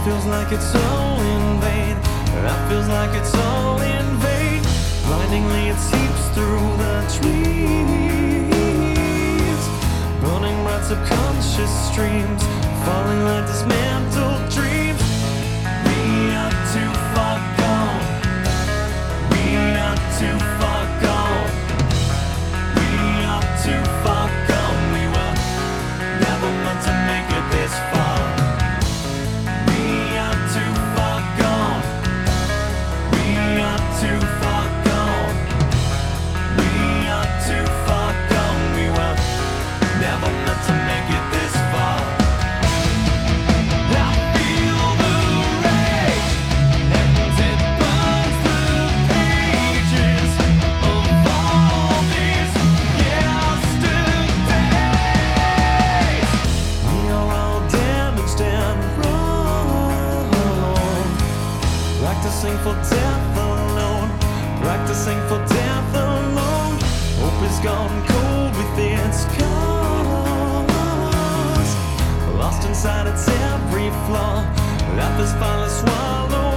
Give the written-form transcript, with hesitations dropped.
feels like it's all in vain. That feels like it's all in vain. Blindingly it seeps through the trees, burning bright subconscious streams, falling like dismantled dreams. We are too far gone. We are too far gone. We are too far gone. We were never meant to make it this far. We are too far gone. We are too far gone. We are too far gone. We were never meant to make it this far. I feel the rage, and it burns the pages of all these yesterdays. We are all damaged and wrong, practicing for death alone, practicing for death alone. Hope is gone cold with its scars, lost inside its every flaw. Life is finally swallowed